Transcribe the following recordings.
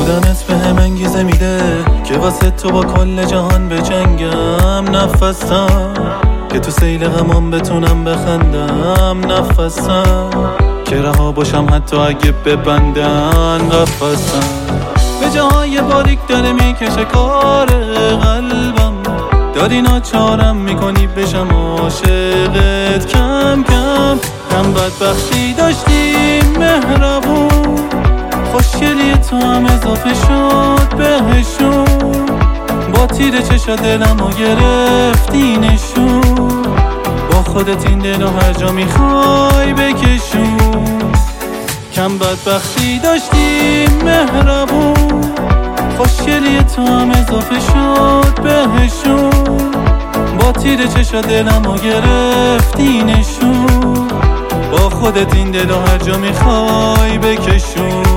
بودنت به هم انگیزه میده که واسه تو با کل جهان بجنگم. نفسم که تو سیل غمام بتونم بخندم. نفسم که رها باشم حتی اگه ببندن قفسم. به جاهای باریک داره میکشه کار قلبم. داری ناچارم میکنی بشم عاشقت. کم کم کم بدبختی داشتیم مهربون. خوشگلی تو هم اضافه شد بهشون. با تیر چشا دلمو گرفتی نشون. با خودت این دلو هر جا میخوای بکشون. کم بدبختی داشتیم مهربون. خوشگلی تو هم اضافه شد بهشون. با تیر چشا دلمو گرفتی نشون. با خودت این دلو هر جا میخوای بکشون.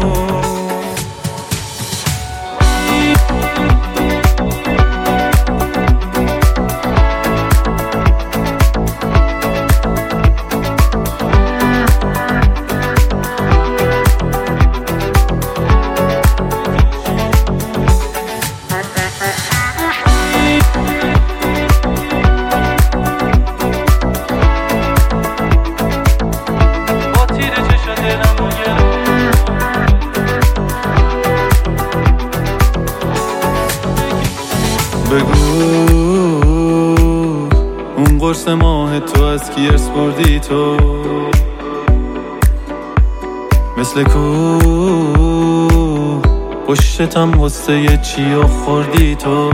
بگو اون قرص ماه تو از کی ارث بردی تو؟ مثل کو پشتم غصه چیو خوردی تو؟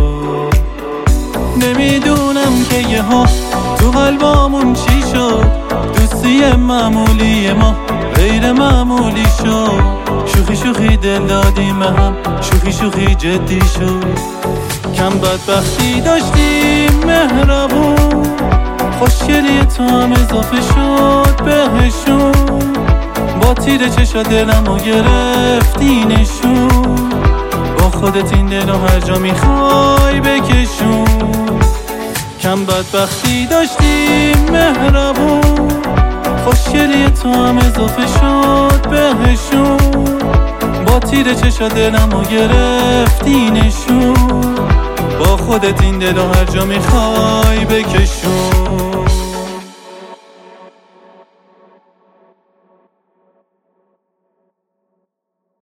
نمیدونم که یه ها تو قلبامون چی شد. دوستی معمولی ما غیر معمولی شد. شوخی شوخی دل دادیم هم شوخی شوخی جدی شد. کم بدبختی داشتیم مهربون. خوشگلی تو هم اضافه شد بهشون. با تیر چشا دلمو گرفتی نشون. با خودت این دلو هر جا میخوای بکشون. کم بدبختی داشتیم مهربون. خوشگلی تو هم اضافه شد بهشون. با تیر چشا دلمو گرفتی نشون. با خودت این دلو هر جا میخوای بکشون.